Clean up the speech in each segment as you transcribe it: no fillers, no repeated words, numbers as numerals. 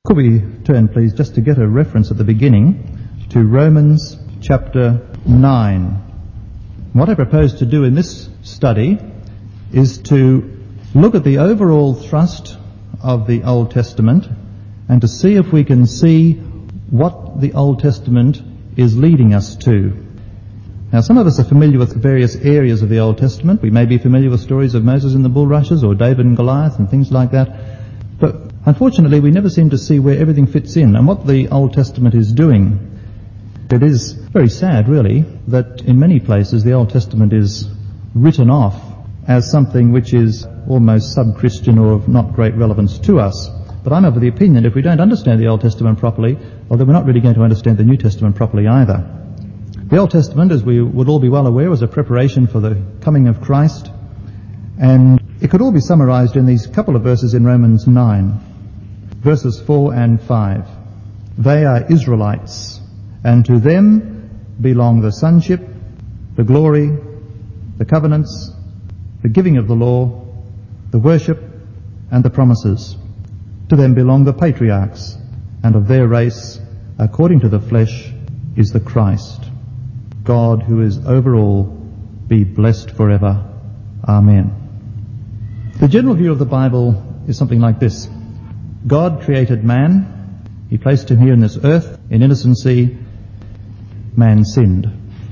Could we turn, please, just to get a reference at the beginning, to Romans chapter 9. What I propose to do in this study is to look at the overall thrust of the Old Testament and to see if we can see what the Old Testament is leading us to. Now, some of us are familiar with various areas of the Old Testament. We may be familiar with stories of Moses in the bulrushes or David and Goliath and things like that. But unfortunately, we never seem to see where everything fits in and what the Old Testament is doing. It is very sad, really, that in many places the Old Testament is written off as something which is almost sub-Christian or of not great relevance to us. But I'm of the opinion if we don't understand the Old Testament properly, well, then we're not really going to understand the New Testament properly either. The Old Testament, as we would all be well aware, was a preparation for the coming of Christ, and it could all be summarized in these couple of verses in Romans 9, verses 4 and 5. They are Israelites, and to them belong the sonship, the glory, the covenants, the giving of the law, the worship, and the promises. To them belong the patriarchs, and of their race, according to the flesh, is the Christ. God, who is over all, be blessed forever. Amen. The general view of the Bible is something like this. God created man. He placed him here in this earth in innocency. Man sinned.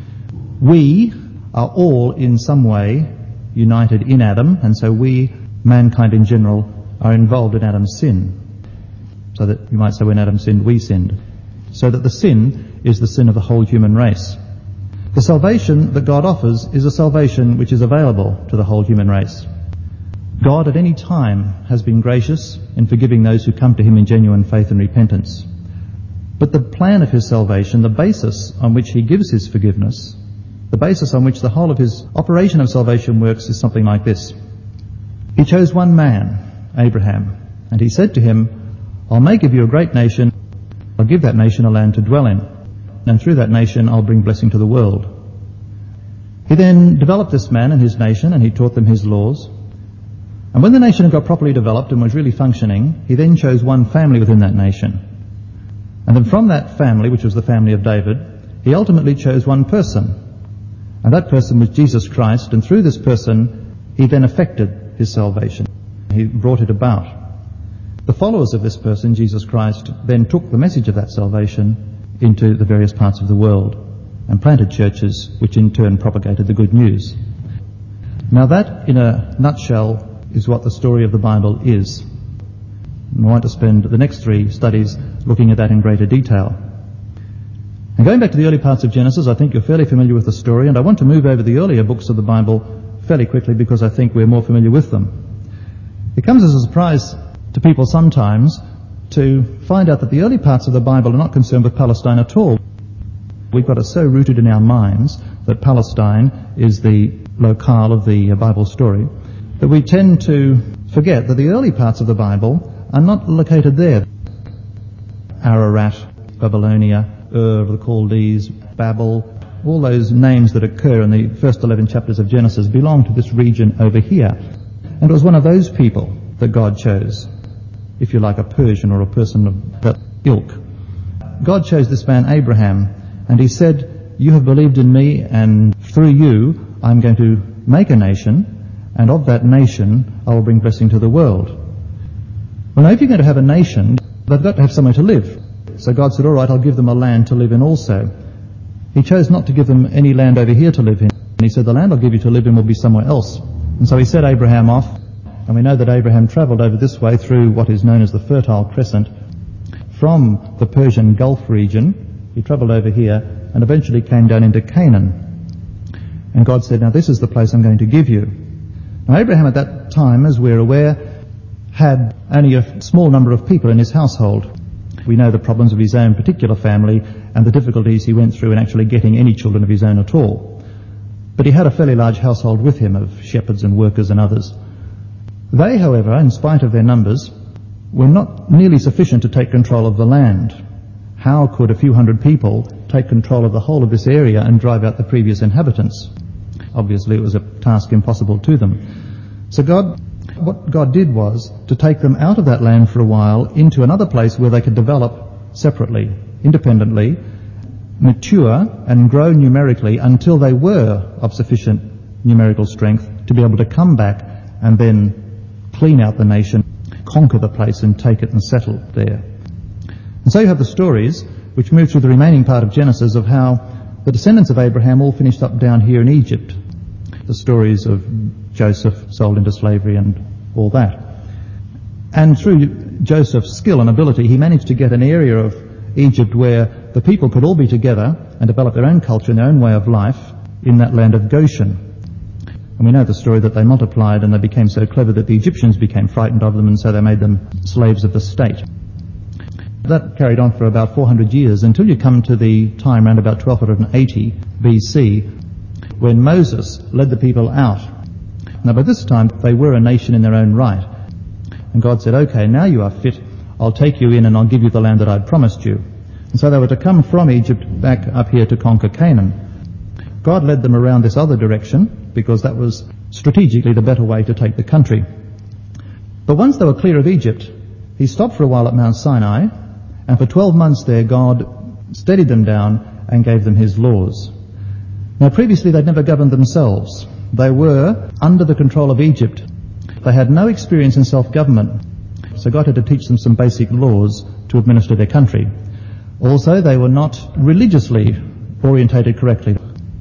We are all in some way united in Adam, and so we, mankind in general, are involved in Adam's sin. So that you might say when Adam sinned, we sinned. So that the sin is the sin of the whole human race. The salvation that God offers is a salvation which is available to the whole human race. God at any time has been gracious in forgiving those who come to him in genuine faith and repentance. But the plan of his salvation, the basis on which he gives his forgiveness, the basis on which the whole of his operation of salvation works is something like this. He chose one man, Abraham, and he said to him, I'll make of you a great nation. I'll give that nation a land to dwell in, and through that nation I'll bring blessing to the world. He then developed this man and his nation, and he taught them his laws. And when the nation had got properly developed and was really functioning, he then chose one family within that nation. And then from that family, which was the family of David, he ultimately chose one person. And that person was Jesus Christ, and through this person, he then effected his salvation. He brought it about. The followers of this person, Jesus Christ, then took the message of that salvation into the various parts of the world and planted churches, which in turn propagated the good news. Now that, in a nutshell, is what the story of the Bible is. And I want to spend the next 3 studies looking at that in greater detail. And going back to the early parts of Genesis, I think you're fairly familiar with the story, and I want to move over the earlier books of the Bible fairly quickly because I think we're more familiar with them. It comes as a surprise to people sometimes to find out that the early parts of the Bible are not concerned with Palestine at all. We've got it so rooted in our minds that Palestine is the locale of the Bible story that we tend to forget that the early parts of the Bible are not located there. Ararat, Babylonia, Ur of the Chaldees, Babel, all those names that occur in the first 11 chapters of Genesis belong to this region over here. And it was one of those people that God chose, if you like, a Persian or a person of that ilk. God chose this man Abraham, and he said, you have believed in me, and through you I'm going to make a nation, and of that nation I will bring blessing to the world. Well, now if you're going to have a nation, they've got to have somewhere to live. So God said, all right, I'll give them a land to live in also. He chose not to give them any land over here to live in. And he said, the land I'll give you to live in will be somewhere else. And so he set Abraham off, and we know that Abraham travelled over this way through what is known as the Fertile Crescent. From the Persian Gulf region, he travelled over here and eventually came down into Canaan. And God said, now this is the place I'm going to give you. Now Abraham at that time, as we're aware, had only a small number of people in his household. We know the problems of his own particular family and the difficulties he went through in actually getting any children of his own at all. But he had a fairly large household with him of shepherds and workers and others. They, however, in spite of their numbers, were not nearly sufficient to take control of the land. How could a few hundred people take control of the whole of this area and drive out the previous inhabitants? Obviously, it was a task impossible to them. So God what God did was to take them out of that land for a while into another place where they could develop separately, independently, mature and grow numerically until they were of sufficient numerical strength to be able to come back and then clean out the nation, conquer the place and take it and settle there. And so you have the stories which move through the remaining part of Genesis of how the descendants of Abraham all finished up down here in Egypt. The stories of Joseph sold into slavery and all that. And through Joseph's skill and ability, he managed to get an area of Egypt where the people could all be together and develop their own culture and their own way of life in that land of Goshen. And we know the story that they multiplied and they became so clever that the Egyptians became frightened of them, and so they made them slaves of the state. That carried on for about 400 years until you come to the time around about 1280 BC when Moses led the people out. Now by this time they were a nation in their own right. And God said, okay, now you are fit. I'll take you in and I'll give you the land that I'd promised you. And so they were to come from Egypt back up here to conquer Canaan. God led them around this other direction because that was strategically the better way to take the country. But once they were clear of Egypt, he stopped for a while at Mount Sinai, and for 12 months there God steadied them down and gave them his laws. Now previously they'd never governed themselves. They were under the control of Egypt. They had no experience in self-government. So God had to teach them some basic laws to administer their country. Also, they were not religiously orientated correctly.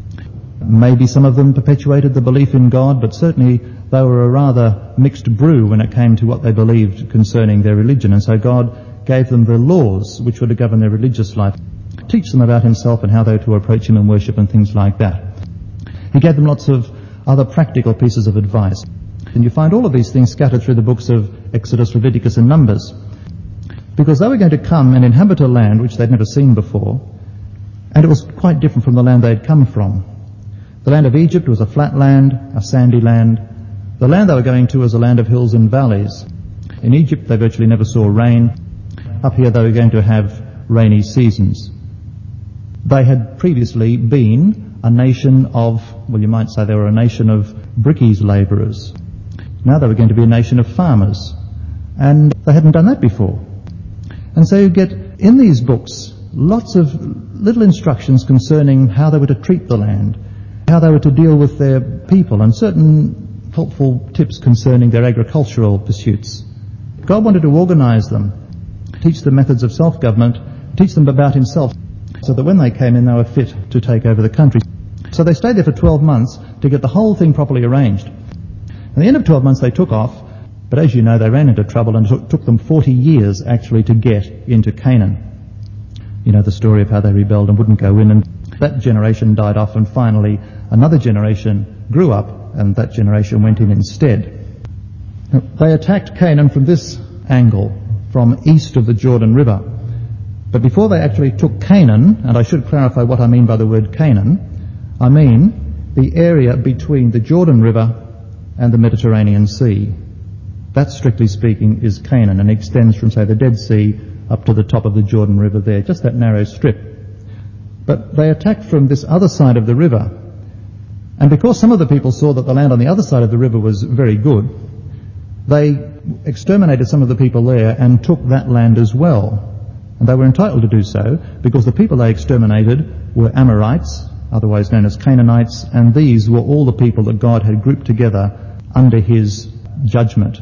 Maybe some of them perpetuated the belief in God, but certainly they were a rather mixed brew when it came to what they believed concerning their religion. And so God gave them the laws which were to govern their religious life, teach them about himself and how they were to approach him and worship and things like that. He gave them lots of other practical pieces of advice. And you find all of these things scattered through the books of Exodus, Leviticus and Numbers. Because they were going to come and inhabit a land which they'd never seen before, and it was quite different from the land they'd come from. The land of Egypt was a flat land, a sandy land. The land they were going to was a land of hills and valleys. In Egypt they virtually never saw rain. Up here they were going to have rainy seasons. They had previously been a nation of, well, you might say they were a nation of brickies labourers. Now they were going to be a nation of farmers, and they hadn't done that before. And so you get in these books lots of little instructions concerning how they were to treat the land, how they were to deal with their people, and certain helpful tips concerning their agricultural pursuits. God wanted to organise them, teach them methods of self-government, teach them about himself, so that when they came in they were fit to take over the country. So they stayed there for 12 months to get the whole thing properly arranged. At the end of 12 months they took off, but as you know they ran into trouble and it took them 40 years actually to get into Canaan. You know the story of how they rebelled and wouldn't go in, and that generation died off, and finally another generation grew up and that generation went in instead. Now, they attacked Canaan from this angle, from east of the Jordan River. But before they actually took Canaan, and I should clarify what I mean by the word Canaan, I mean the area between the Jordan River and the Mediterranean Sea. That, strictly speaking, is Canaan, and extends from, say, the Dead Sea up to the top of the Jordan River there, just that narrow strip. But they attacked from this other side of the river, and because some of the people saw that the land on the other side of the river was very good, they exterminated some of the people there and took that land as well. And they were entitled to do so because the people they exterminated were Amorites, otherwise known as Canaanites, and these were all the people that God had grouped together under his judgment.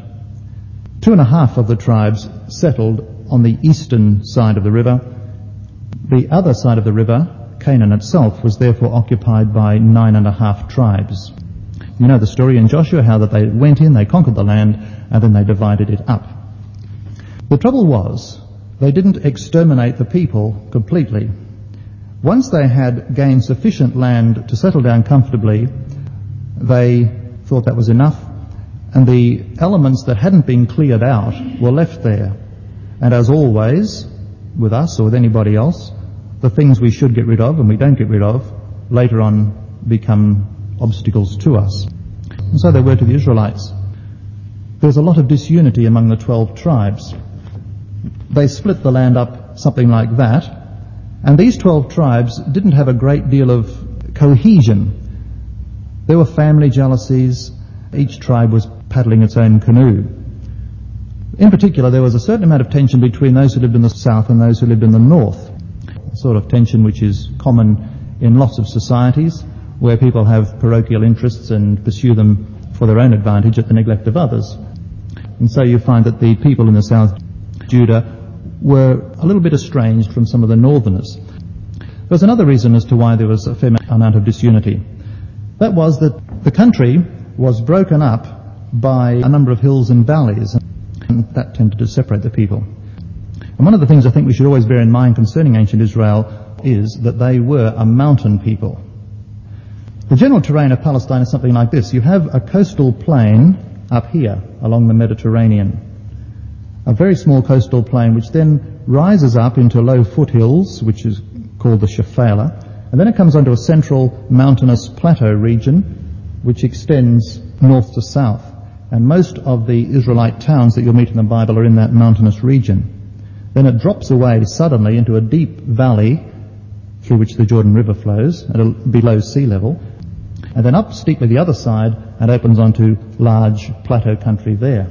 2.5 of the tribes settled on the eastern side of the river. The other side of the river, Canaan itself, was therefore occupied by 9.5 tribes. You know the story in Joshua, how that they went in, they conquered the land, and then they divided it up. The trouble was, they didn't exterminate the people completely. Once they had gained sufficient land to settle down comfortably, they thought that was enough, and the elements that hadn't been cleared out were left there. And as always, with us or with anybody else, the things we should get rid of and we don't get rid of later on become obstacles to us. And so they were to the Israelites. There's a lot of disunity among the 12 tribes. They split the land up something like that, and these 12 tribes didn't have a great deal of cohesion. There were family jealousies. Each tribe was paddling its own canoe. In particular, there was a certain amount of tension between those who lived in the south and those who lived in the north, a sort of tension which is common in lots of societies where people have parochial interests and pursue them for their own advantage at the neglect of others. And so you find that the people in the south, Judah, were a little bit estranged from some of the northerners. There was another reason as to why there was a fair amount of disunity. That was that the country was broken up by a number of hills and valleys, and that tended to separate the people. And one of the things I think we should always bear in mind concerning ancient Israel is that they were a mountain people. The general terrain of Palestine is something like this. You have a coastal plain up here along the Mediterranean, a very small coastal plain which then rises up into low foothills, which is called the Shephelah, and then it comes onto a central mountainous plateau region which extends north to south. And most of the Israelite towns that you'll meet in the Bible are in that mountainous region. Then it drops away suddenly into a deep valley through which the Jordan River flows at below sea level, and then up steeply the other side and opens onto large plateau country there.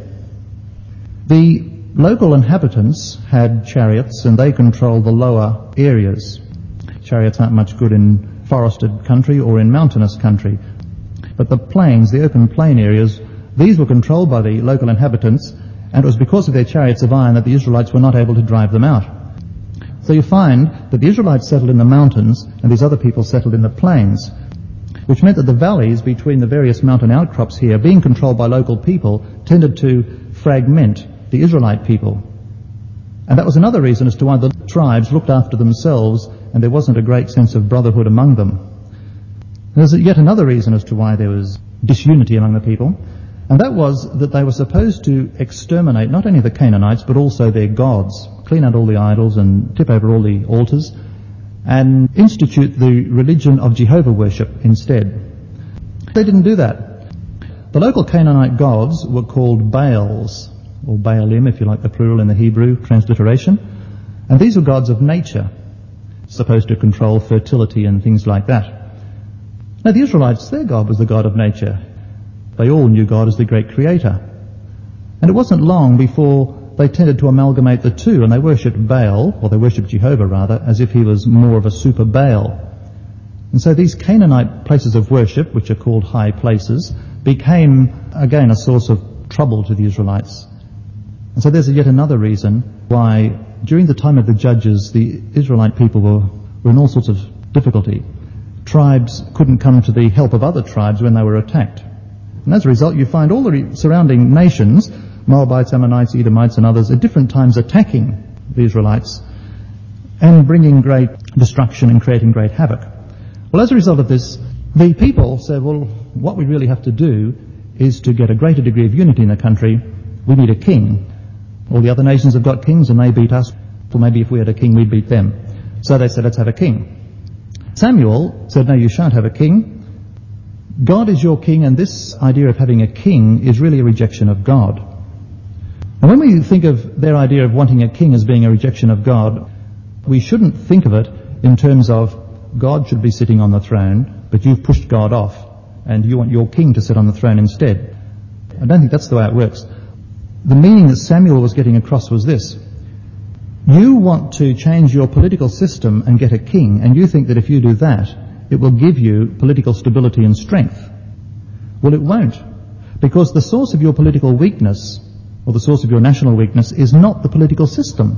The local inhabitants had chariots and they controlled the lower areas. Chariots aren't much good in forested country or in mountainous country, but the plains, the open plain areas, these were controlled by the local inhabitants, and it was because of their chariots of iron that the Israelites were not able to drive them out. So you find that the Israelites settled in the mountains and these other people settled in the plains, which meant that the valleys between the various mountain outcrops here, being controlled by local people, tended to fragment the Israelite people. And that was another reason as to why the tribes looked after themselves and there wasn't a great sense of brotherhood among them. There's yet another reason as to why there was disunity among the people, and that was that they were supposed to exterminate not only the Canaanites but also their gods, clean out all the idols and tip over all the altars, and institute the religion of Jehovah worship instead. They didn't do that. The local Canaanite gods were called Baals, or Baalim if you like the plural in the Hebrew transliteration, and these were gods of nature, supposed to control fertility and things like that. Now the Israelites, their God was the God of nature. They all knew God as the great creator. And it wasn't long before they tended to amalgamate the two, and they worshipped Baal, or they worshipped Jehovah rather, as if he was more of a super Baal. And so these Canaanite places of worship, which are called high places, became again a source of trouble to the Israelites. And so there's yet another reason why during the time of the judges the Israelite people were in all sorts of difficulty. Tribes couldn't come to the help of other tribes when they were attacked. And as a result you find all the surrounding nations, Moabites, Ammonites, Edomites and others, at different times attacking the Israelites and bringing great destruction and creating great havoc. Well, as a result of this, the people said, well, what we really have to do is to get a greater degree of unity in the country, we need a king. All the other nations have got kings and they beat us. Well, maybe if we had a king, we'd beat them. So they said, let's have a king. Samuel said, no, you shan't have a king. God is your king, and this idea of having a king is really a rejection of God. And when we think of their idea of wanting a king as being a rejection of God, we shouldn't think of it in terms of God should be sitting on the throne, but you've pushed God off, and you want your king to sit on the throne instead. I don't think that's the way it works. The meaning that Samuel was getting across was this. You want to change your political system and get a king, and you think that if you do that, it will give you political stability and strength. Well, it won't, because the source of your political weakness, or the source of your national weakness, is not the political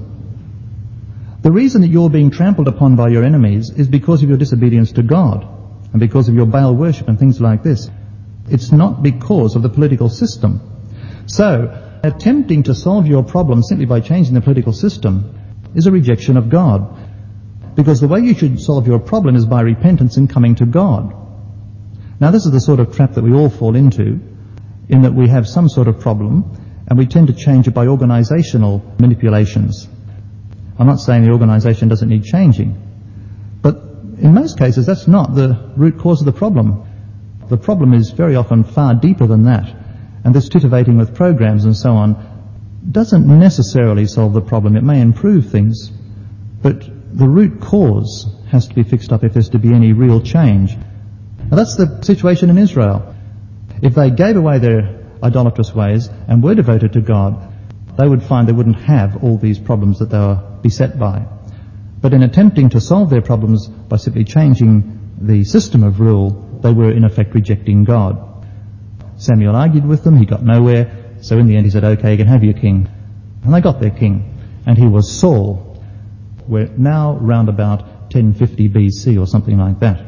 system. The reason that you're being trampled upon by your enemies is because of your disobedience to God, and because of your Baal worship and things like this. It's not because of the political system. So, attempting to solve your problem simply by changing the political system is a rejection of God. Because the way you should solve your problem is by repentance and coming to God. Now this is the sort of trap that we all fall into, in that we have some sort of problem and we tend to change it by organisational manipulations. I'm not saying the organisation doesn't need changing, but in most cases that's not the root cause of the problem. The problem is very often far deeper than that, and this titivating with programs and so on doesn't necessarily solve the problem. It may improve things, but the root cause has to be fixed up if there's to be any real change. Now that's the situation in Israel. If they gave away their idolatrous ways and were devoted to God, they would find they wouldn't have all these problems that they were beset by. But in attempting to solve their problems by simply changing the system of rule, they were in effect rejecting God. Samuel argued with them, he got nowhere, so in the end he said, okay, you can have your king. And they got their king, and he was Saul. We're now round about 1050 BC or something like that.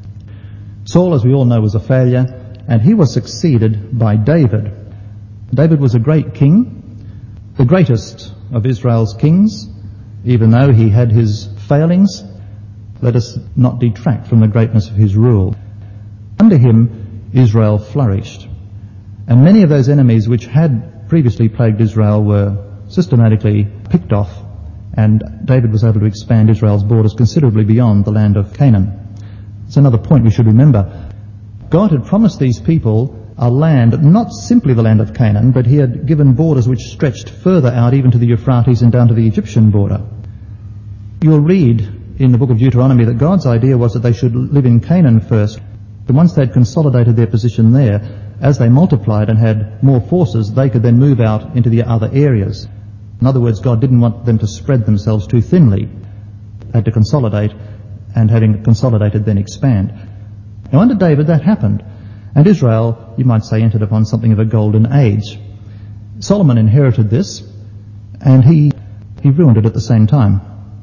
Saul, as we all know, was a failure, and he was succeeded by David. David was a great king, the greatest of Israel's kings, even though he had his failings. Let us not detract from the greatness of his rule. Under him, Israel flourished. And many of those enemies which had previously plagued Israel were systematically picked off, and David was able to expand Israel's borders considerably beyond the land of Canaan. It's another point we should remember. God had promised these people a land, not simply the land of Canaan, but he had given borders which stretched further out, even to the Euphrates and down to the Egyptian border. You'll read in the book of Deuteronomy that God's idea was that they should live in Canaan first, but once they'd consolidated their position there, as they multiplied and had more forces, they could then move out into the other areas. In other words, God didn't want them to spread themselves too thinly. They had to consolidate, and having consolidated, then expand. Now, under David, that happened, and Israel, you might say, entered upon something of a golden age. Solomon inherited this, and he ruined it at the same time.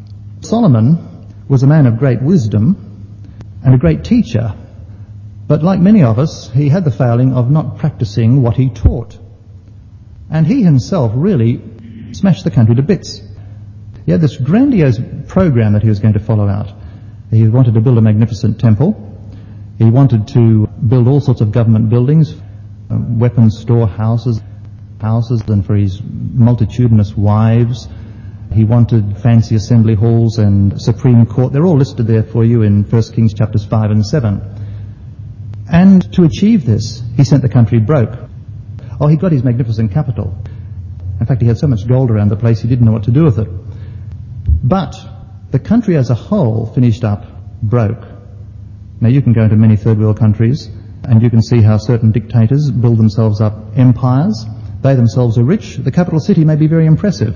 Solomon was a man of great wisdom and a great teacher, but like many of us, he had the failing of not practicing what he taught. And he himself really smashed the country to bits. He had this grandiose program that he was going to follow out. He wanted to build a magnificent temple. He wanted to build all sorts of government buildings, weapons storehouses, and for his multitudinous wives. He wanted fancy assembly halls and Supreme Court. They're all listed there for you in 1 Kings chapters 5 and 7. And to achieve this, he sent the country broke. Oh, he got his magnificent capital. In fact, he had so much gold around the place he didn't know what to do with it. But the country as a whole finished up broke. Now, you can go into many third world countries and you can see how certain dictators build themselves up empires. They themselves are rich. The capital city may be very impressive.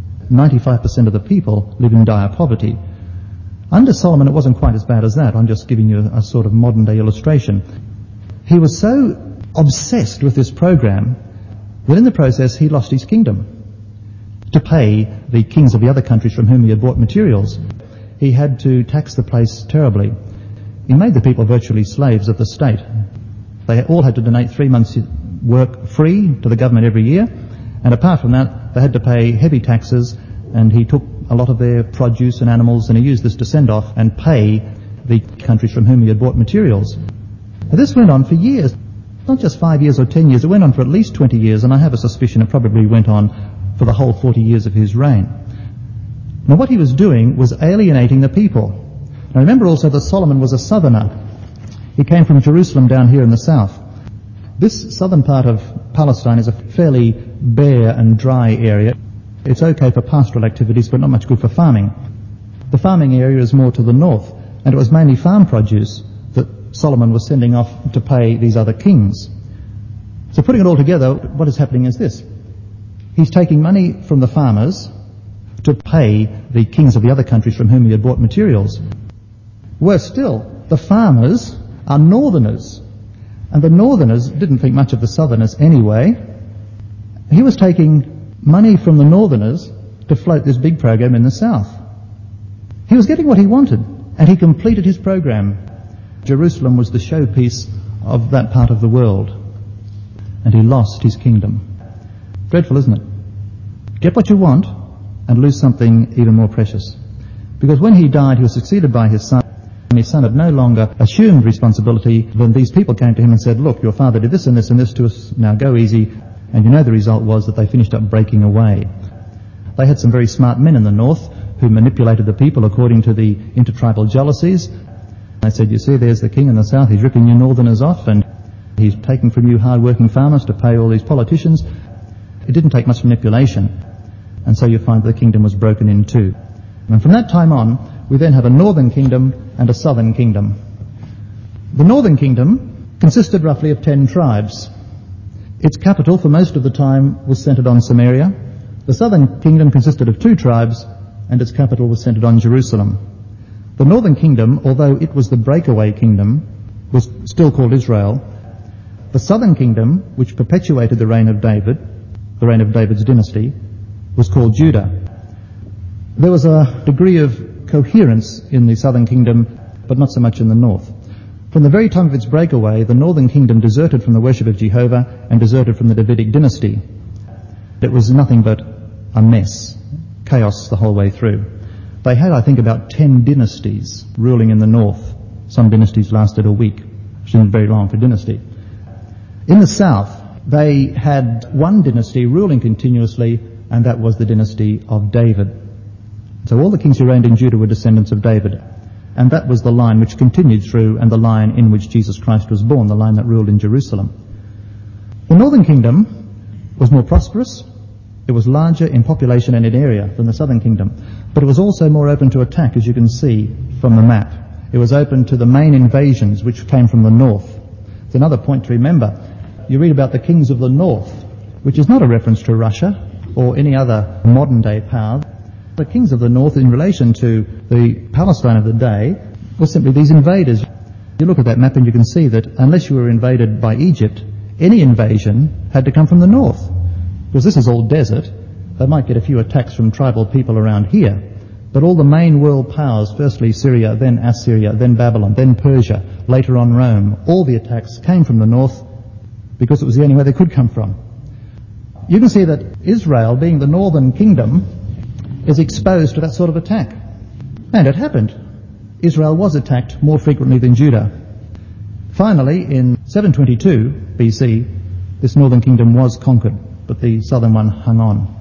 95% of the people live in dire poverty. Under Solomon, it wasn't quite as bad as that. I'm just giving you a sort of modern-day illustration. He was so obsessed with this program that in the process he lost his kingdom to pay the kings of the other countries from whom he had bought materials. He had to tax the place terribly. He made the people virtually slaves of the state. They all had to donate 3 months' work free to the government every year, and apart from that, they had to pay heavy taxes, and he took a lot of their produce and animals, and he used this to send off and pay the countries from whom he had bought materials. Now, this went on for years, not just 5 years or 10 years, it went on for at least 20 years, and I have a suspicion it probably went on for the whole 40 years of his reign. Now, what he was doing was alienating the people. Now, remember also that Solomon was a southerner. He came from Jerusalem down here in the south. This southern part of Palestine is a fairly bare and dry area. It's okay for pastoral activities, but not much good for farming. The farming area is more to the north, and it was mainly farm produce that Solomon was sending off to pay these other kings. So putting it all together, what is happening is this. He's taking money from the farmers to pay the kings of the other countries from whom he had bought materials. Worse still, the farmers are northerners, and the northerners didn't think much of the southerners anyway. He was taking money from the northerners to float this big program in the south. He was getting what he wanted, and he completed his program. Jerusalem was the showpiece of that part of the world, and he lost his kingdom. Dreadful, isn't it? Get what you want and lose something even more precious. Because when he died, he was succeeded by his son, and his son had no longer assumed responsibility when these people came to him and said, look, your father did this and this and this to us, now go easy. And you know the result was that they finished up breaking away. They had some very smart men in the north who manipulated the people according to the intertribal jealousies. They said, you see, there's the king in the south, he's ripping you northerners off, and he's taking from you hard-working farmers to pay all these politicians. It didn't take much manipulation, and so you find the kingdom was broken in two. And from that time on, we then have a northern kingdom and a southern kingdom. The northern kingdom consisted roughly of 10 tribes. Its capital for most of the time was centred on Samaria. The southern kingdom consisted of 2 tribes, and its capital was centred on Jerusalem. The northern kingdom, although it was the breakaway kingdom, was still called Israel. The southern kingdom, which perpetuated the reign of David's dynasty, was called Judah. There was a degree of coherence in the southern kingdom, but not so much in the north. From the very time of its breakaway, the northern kingdom deserted from the worship of Jehovah and deserted from the Davidic dynasty. It was nothing but a mess, chaos the whole way through. They had, I think, about 10 dynasties ruling in the north. Some dynasties lasted a week, which isn't very long for dynasty. In the south, they had one dynasty ruling continuously, and that was the dynasty of David. So all the kings who reigned in Judah were descendants of David. And that was the line which continued through, and the line in which Jesus Christ was born, the line that ruled in Jerusalem. The northern kingdom was more prosperous. It was larger in population and in area than the southern kingdom. But it was also more open to attack, as you can see from the map. It was open to the main invasions which came from the north. It's another point to remember. You read about the kings of the north, which is not a reference to Russia or any other modern-day power. The kings of the north in relation to the Palestine of the day were simply these invaders. You look at that map and you can see that unless you were invaded by Egypt, any invasion had to come from the north. Because this is all desert, they might get a few attacks from tribal people around here, but all the main world powers, firstly Syria, then Assyria, then Babylon, then Persia, later on Rome, all the attacks came from the north because it was the only way they could come from. You can see that Israel, being the northern kingdom, is exposed to that sort of attack. And it happened. Israel was attacked more frequently than Judah. Finally, in 722 BC, this northern kingdom was conquered, but the southern one hung on.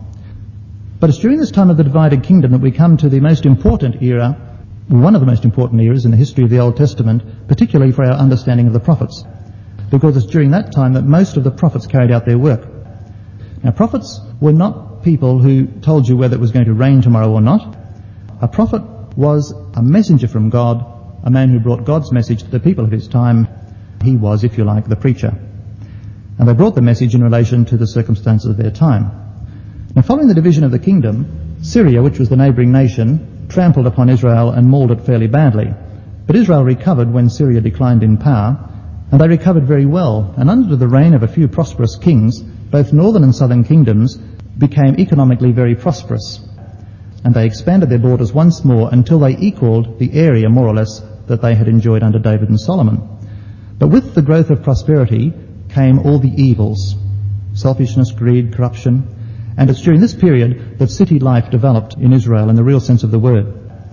But it's during this time of the divided kingdom that we come to the most important era, one of the most important eras in the history of the Old Testament, particularly for our understanding of the prophets, because it's during that time that most of the prophets carried out their work. Now, prophets were not people who told you whether it was going to rain tomorrow or not. A prophet was a messenger from God, a man who brought God's message to the people of his time. He was, if you like, the preacher. And they brought the message in relation to the circumstances of their time. Now, following the division of the kingdom, Syria, which was the neighbouring nation, trampled upon Israel and mauled it fairly badly. But Israel recovered when Syria declined in power, and they recovered very well. And under the reign of a few prosperous kings, both northern and southern kingdoms became economically very prosperous, and they expanded their borders once more until they equalled the area, more or less, that they had enjoyed under David and Solomon. But with the growth of prosperity came all the evils: selfishness, greed, corruption. And it's during this period that city life developed in Israel in the real sense of the word.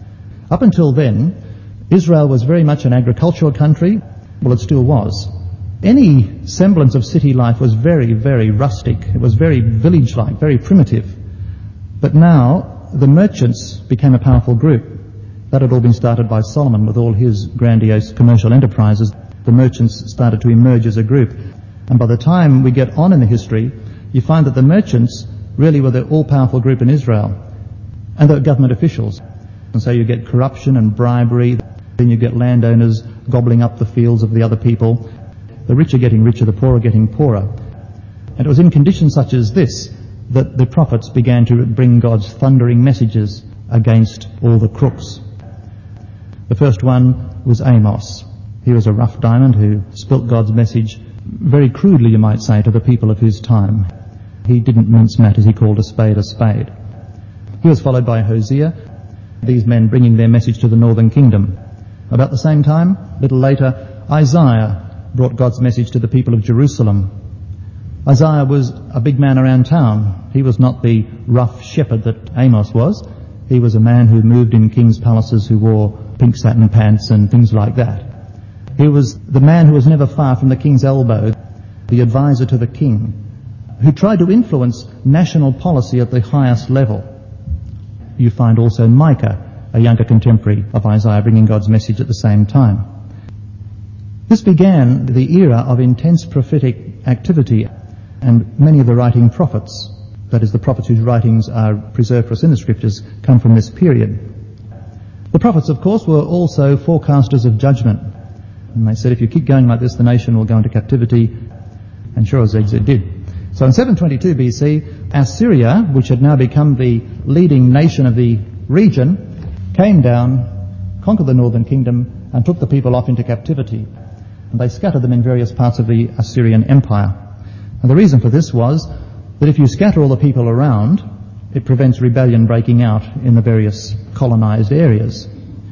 Up until then, Israel was very much an agricultural country. Well, it still was. Any semblance of city life was very, very rustic. It was very village-like, very primitive. But now the merchants became a powerful group. That had all been started by Solomon with all his grandiose commercial enterprises. The merchants started to emerge as a group. And by the time we get on in the history, you find that the merchants really were the all-powerful group in Israel. And they were government officials. And so you get corruption and bribery. Then you get landowners gobbling up the fields of the other people. The rich are getting richer, the poor are getting poorer. And it was in conditions such as this that the prophets began to bring God's thundering messages against all the crooks. The first one was Amos. He was a rough diamond who spilt God's message very crudely, you might say, to the people of his time. He didn't mince matters, he called a spade a spade. He was followed by Hosea, these men bringing their message to the northern kingdom. About the same time, a little later, Isaiah brought God's message to the people of Jerusalem. Isaiah was a big man around town. He was not the rough shepherd that Amos was. He was a man who moved in king's palaces, who wore pink satin pants and things like that. He was the man who was never far from the king's elbow, the advisor to the king, who tried to influence national policy at the highest level. You find also Micah, a younger contemporary of Isaiah, bringing God's message at the same time. This began the era of intense prophetic activity, and many of the writing prophets, that is, the prophets whose writings are preserved for us in the scriptures, come from this period. The prophets, of course, were also forecasters of judgment. And they said, if you keep going like this, the nation will go into captivity. And sure as eggs, it did. So in 722 BC, Assyria, which had now become the leading nation of the region, came down, conquered the northern kingdom, and took the people off into captivity. And they scattered them in various parts of the Assyrian Empire. And the reason for this was that if you scatter all the people around, it prevents rebellion breaking out in the various colonized areas.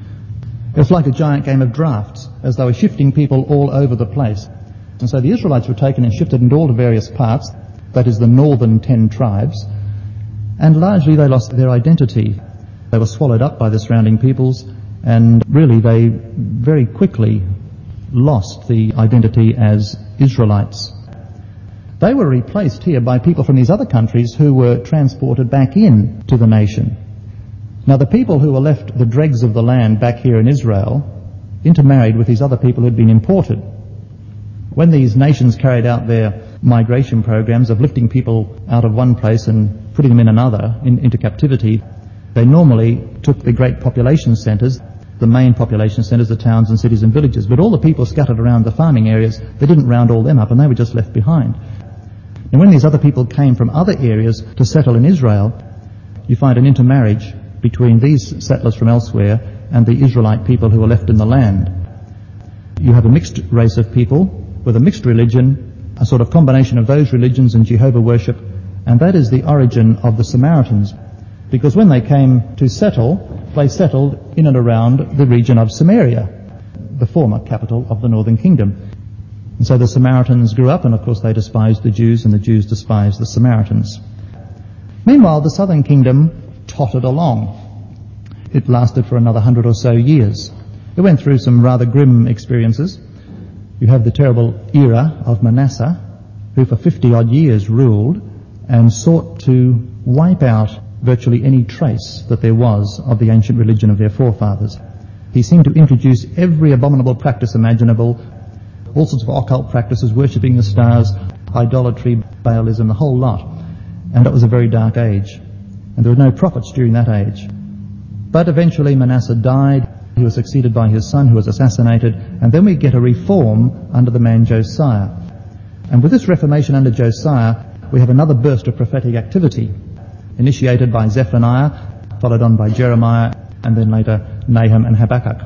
It was like a giant game of drafts, as they were shifting people all over the place. And so the Israelites were taken and shifted into all the various parts, that is the northern 10 tribes, and largely they lost their identity. They were swallowed up by the surrounding peoples, and really they very quickly lost the identity as Israelites. They were replaced here by people from these other countries who were transported back in to the nation. Now the people who were left the dregs of the land back here in Israel intermarried with these other people who had been imported. When these nations carried out their migration programs of lifting people out of one place and putting them in another, into captivity, they normally took the great population centres, the main population centres, the towns and cities and villages, but all the people scattered around the farming areas, they didn't round all them up and they were just left behind. And when these other people came from other areas to settle in Israel, you find an intermarriage between these settlers from elsewhere and the Israelite people who were left in the land. You have a mixed race of people with a mixed religion, a sort of combination of those religions and Jehovah worship, and that is the origin of the Samaritans, because when they came to settle, they settled in and around the region of Samaria, the former capital of the northern kingdom. And so the Samaritans grew up, and of course they despised the Jews, and the Jews despised the Samaritans. Meanwhile, the southern kingdom tottered along. It lasted for another 100 or so years. It went through some rather grim experiences. You have the terrible era of Manasseh, who for 50-odd years ruled and sought to wipe out virtually any trace that there was of the ancient religion of their forefathers. He seemed to introduce every abominable practice imaginable, all sorts of occult practices, worshipping the stars, idolatry, Baalism, the whole lot. And it was a very dark age. And there were no prophets during that age. But eventually Manasseh died. He was succeeded by his son, who was assassinated, and then we get a reform under the man Josiah. And with this reformation under Josiah, we have another burst of prophetic activity, initiated by Zephaniah, followed on by Jeremiah, and then later Nahum and Habakkuk.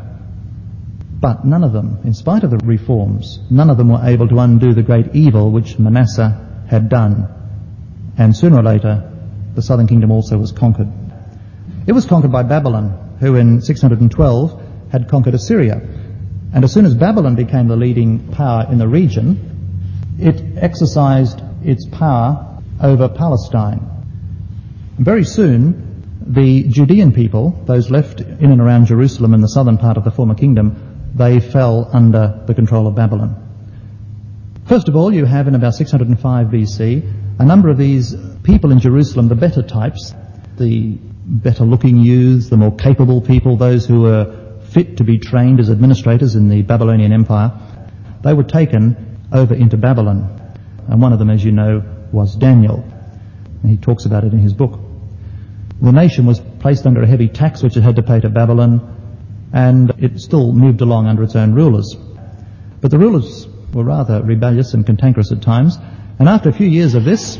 But none of them, in spite of the reforms, none of them were able to undo the great evil which Manasseh had done. And sooner or later, the southern kingdom also was conquered. It was conquered by Babylon, who in 612 had conquered Assyria. And as soon as Babylon became the leading power in the region, it exercised its power over Palestine. And very soon, the Judean people, those left in and around Jerusalem in the southern part of the former kingdom, they fell under the control of Babylon. First of all, you have in about 605 BC a number of these people in Jerusalem, the better types, the better-looking youths, the more capable people, those who were fit to be trained as administrators in the Babylonian Empire. They were taken over into Babylon. And one of them, as you know, was Daniel. And he talks about it in his book. The nation was placed under a heavy tax which it had to pay to Babylon, and it still moved along under its own rulers. But the rulers were rather rebellious and cantankerous at times, and after a few years of this,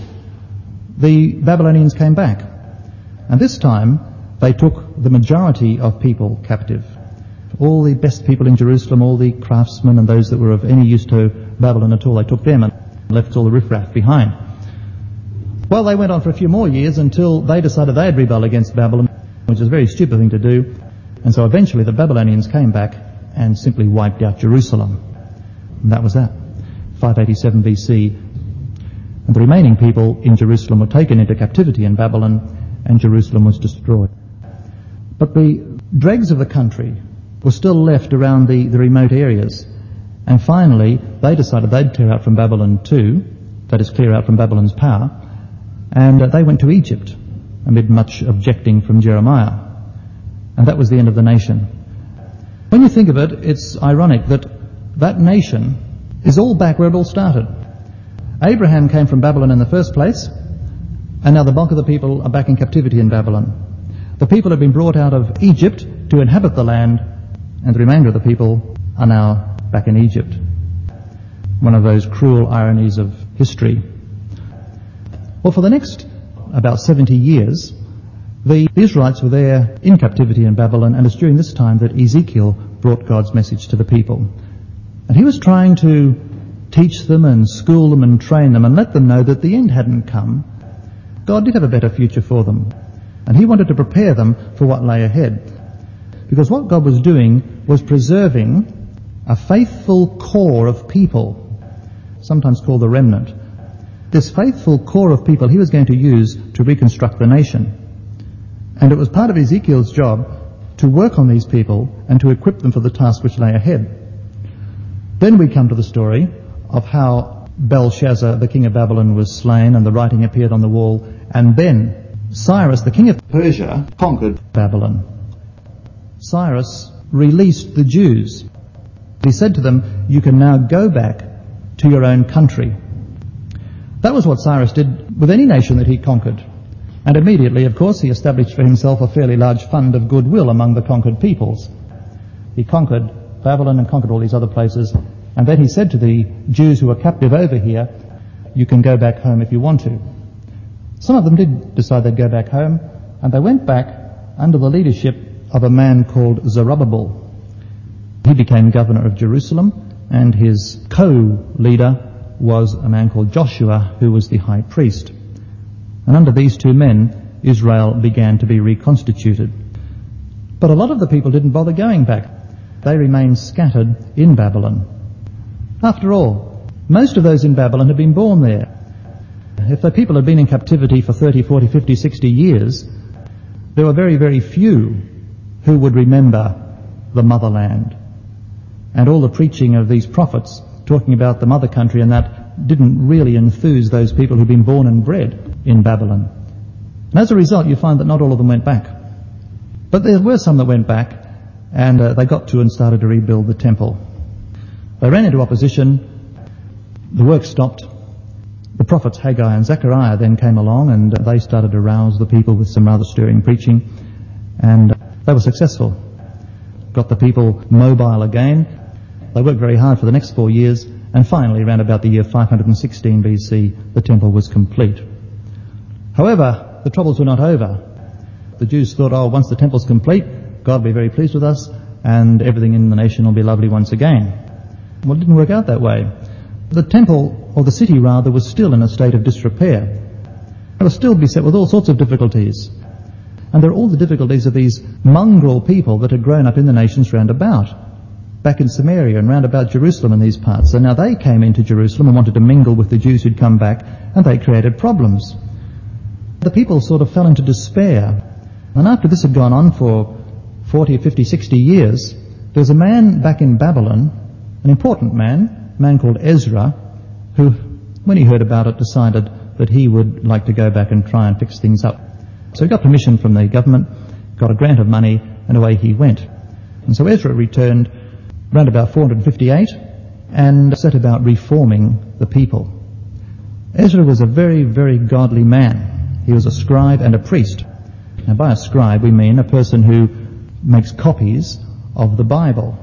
the Babylonians came back. And this time, they took the majority of people captive. All the best people in Jerusalem, all the craftsmen and those that were of any use to Babylon at all, they took them and left all the riffraff behind. Well, they went on for a few more years until they decided they'd rebel against Babylon, which is a very stupid thing to do. And so eventually the Babylonians came back and simply wiped out Jerusalem. And that was that, 587 BC. And the remaining people in Jerusalem were taken into captivity in Babylon, and Jerusalem was destroyed. But the dregs of the country were still left around the remote areas. And finally, they decided they'd clear out from Babylon too, that is, clear out from Babylon's power, and they went to Egypt, amid much objecting from Jeremiah. And that was the end of the nation. When you think of it, it's ironic that that nation is all back where it all started. Abraham came from Babylon in the first place, and now the bulk of the people are back in captivity in Babylon. The people have been brought out of Egypt to inhabit the land, and the remainder of the people are now back in Egypt. One of those cruel ironies of history. Well, for the next about 70 years, the Israelites were there in captivity in Babylon, and it's during this time that Ezekiel brought God's message to the people. And he was trying to teach them and school them and train them and let them know that the end hadn't come. God did have a better future for them, and he wanted to prepare them for what lay ahead. Because what God was doing was preserving a faithful core of people, sometimes called the remnant. This faithful core of people he was going to use to reconstruct the nation. And it was part of Ezekiel's job to work on these people and to equip them for the task which lay ahead. Then we come to the story of how Belshazzar, the king of Babylon, was slain and the writing appeared on the wall, and then Cyrus, the king of Persia, conquered Babylon. Cyrus released the Jews. He said to them, "You can now go back to your own country." That was what Cyrus did with any nation that he conquered. And immediately, of course, he established for himself a fairly large fund of goodwill among the conquered peoples. He conquered Babylon and conquered all these other places, and then he said to the Jews who were captive over here, "You can go back home if you want to." Some of them did decide they'd go back home, and they went back under the leadership of a man called Zerubbabel. He became governor of Jerusalem, and his co-leader was a man called Joshua, who was the high priest. And under these two men, Israel began to be reconstituted. But a lot of the people didn't bother going back. They remained scattered in Babylon. After all, most of those in Babylon had been born there. If the people had been in captivity for 30, 40, 50, 60 years, there were very, very few who would remember the motherland. And all the preaching of these prophets talking about the mother country and that didn't really enthuse those people who'd been born and bred in Babylon. And as a result, you find that not all of them went back. But there were some that went back, and they got to and started to rebuild the temple. They ran into opposition. The work stopped. The prophets Haggai and Zechariah then came along, and they started to rouse the people with some rather stirring preaching, and they were successful. Got the people mobile again. They worked very hard for the next 4 years, and finally, around about the year 516 BC, the temple was complete. However, the troubles were not over. The Jews thought, once the temple's complete, God will be very pleased with us, and everything in the nation will be lovely once again. Well, it didn't work out that way. The temple, or the city rather, was still in a state of disrepair. It was still beset with all sorts of difficulties. And there are all the difficulties of these mongrel people that had grown up in the nations round about, back in Samaria and round about Jerusalem in these parts. So now they came into Jerusalem and wanted to mingle with the Jews who'd come back, and they created problems. The people sort of fell into despair. And after this had gone on for 40, 50, 60 years, there was a man back in Babylon, an important man, a man called Ezra, who, when he heard about it, decided that he would like to go back and try and fix things up. So he got permission from the government, got a grant of money, and away he went. And so Ezra returned around about 458 and set about reforming the people. Ezra was a very, very godly man. He was a scribe and a priest. Now, by a scribe we mean a person who makes copies of the Bible.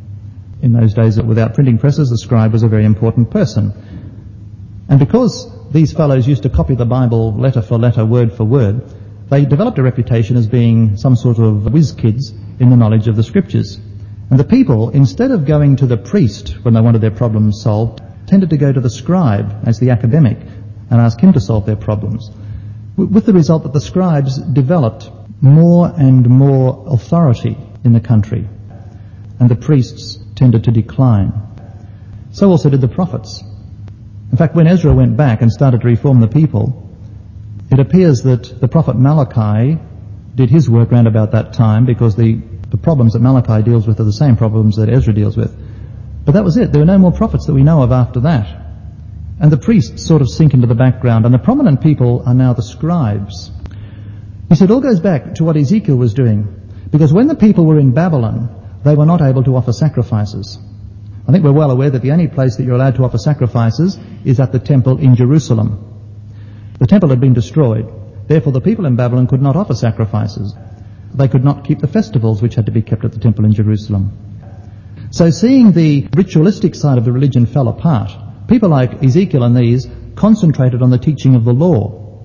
In those days, without printing presses, the scribe was a very important person. And because these fellows used to copy the Bible letter for letter, word for word, they developed a reputation as being some sort of whiz kids in the knowledge of the Scriptures. And the people, instead of going to the priest when they wanted their problems solved, tended to go to the scribe as the academic and ask him to solve their problems, with the result that the scribes developed more and more authority in the country, and the priests tended to decline. So also did the prophets. In fact, when Ezra went back and started to reform the people, it appears that the prophet Malachi did his work round about that time, because the problems that Malachi deals with are the same problems that Ezra deals with. But that was it. There were no more prophets that we know of after that. And the priests sort of sink into the background, and the prominent people are now the scribes. You see, it all goes back to what Ezekiel was doing, because when the people were in Babylon, they were not able to offer sacrifices. I think we're well aware that the only place that you're allowed to offer sacrifices is at the temple in Jerusalem. The temple had been destroyed. Therefore, the people in Babylon could not offer sacrifices. They could not keep the festivals which had to be kept at the temple in Jerusalem. So seeing the ritualistic side of the religion fell apart, people like Ezekiel and these concentrated on the teaching of the law.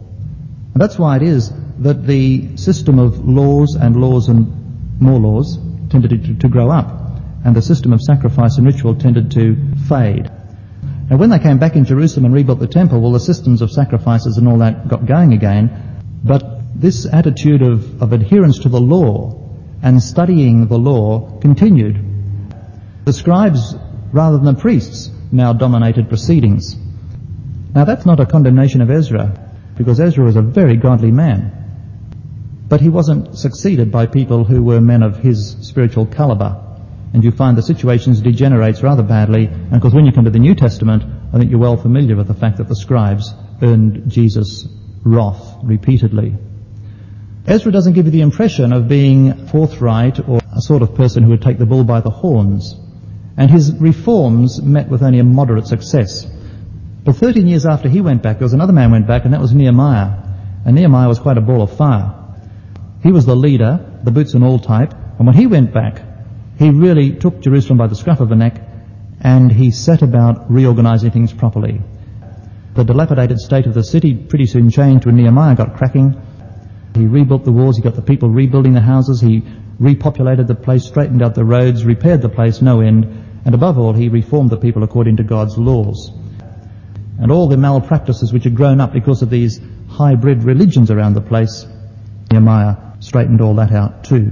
And that's why it is that the system of laws and more laws tended to grow up, and the system of sacrifice and ritual tended to fade. Now when they came back in Jerusalem and rebuilt the temple, well, the systems of sacrifices and all that got going again, but this attitude of adherence to the law and studying the law continued. The scribes, rather than the priests, now dominated proceedings. Now that's not a condemnation of Ezra, because Ezra was a very godly man, but he wasn't succeeded by people who were men of his spiritual caliber. And you find the situation degenerates rather badly, and of course when you come to the New Testament, I think you're well familiar with the fact that the scribes earned Jesus' wrath repeatedly. Ezra doesn't give you the impression of being forthright or a sort of person who would take the bull by the horns, and his reforms met with only a moderate success. But 13 years after he went back, there was another man went back, and that was Nehemiah. And Nehemiah was quite a ball of fire. He was the leader, the boots and all type, and when he went back, he really took Jerusalem by the scruff of the neck, and he set about reorganizing things properly. The dilapidated state of the city pretty soon changed when Nehemiah got cracking. He rebuilt the walls, he got the people rebuilding the houses, he repopulated the place, straightened out the roads, repaired the place, no end, and above all, he reformed the people according to God's laws. And all the malpractices which had grown up because of these hybrid religions around the place, Nehemiah straightened all that out too.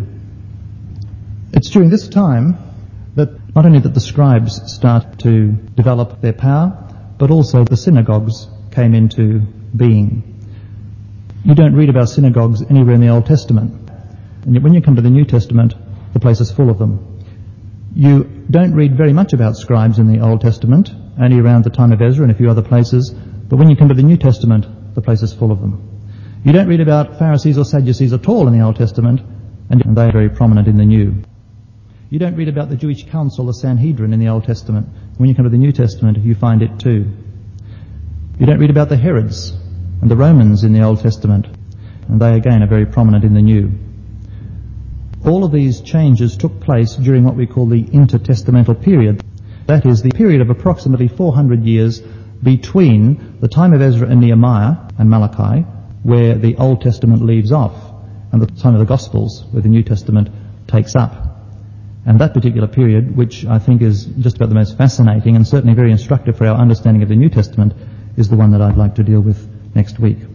It's during this time that not only that the scribes start to develop their power, but also the synagogues came into being. You don't read about synagogues anywhere in the Old Testament. And yet when you come to the New Testament, the place is full of them. You don't read very much about scribes in the Old Testament, only around the time of Ezra and a few other places, but when you come to the New Testament, the place is full of them. You don't read about Pharisees or Sadducees at all in the Old Testament, and they are very prominent in the New. You don't read about the Jewish council, the Sanhedrin, in the Old Testament. When you come to the New Testament, you find it too. You don't read about the Herods and the Romans in the Old Testament, and they again are very prominent in the New. All of these changes took place during what we call the intertestamental period. That is the period of approximately 400 years between the time of Ezra and Nehemiah and Malachi, where the Old Testament leaves off, and the time of the Gospels, where the New Testament takes up. And that particular period, which I think is just about the most fascinating and certainly very instructive for our understanding of the New Testament, is the one that I'd like to deal with next week.